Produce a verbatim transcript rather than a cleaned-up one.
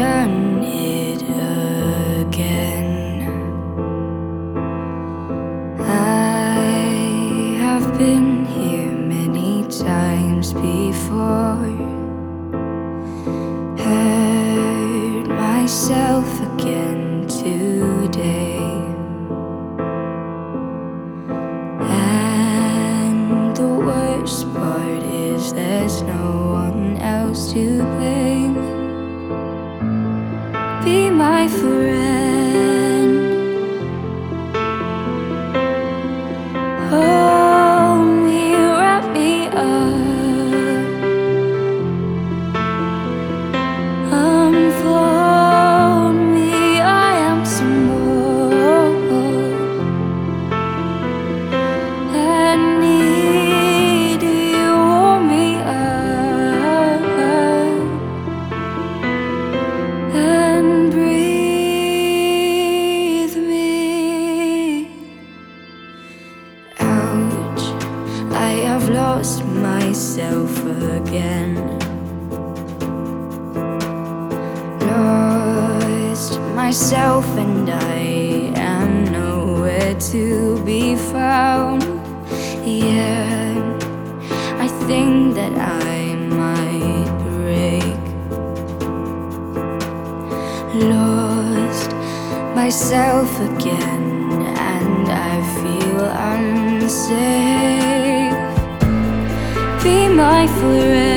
done it again. I have been here many times before, hurt myself again today. And the worst part is there's no one else to blame. Be my friend, hold me, wrap me up, unfold me, I am some more. I need you, warm me up and breathe me out. I have lost myself again, lost myself, and I am nowhere to be found. Yeah, I think that I might break, lost myself again, and I feel unsafe. Be my friend,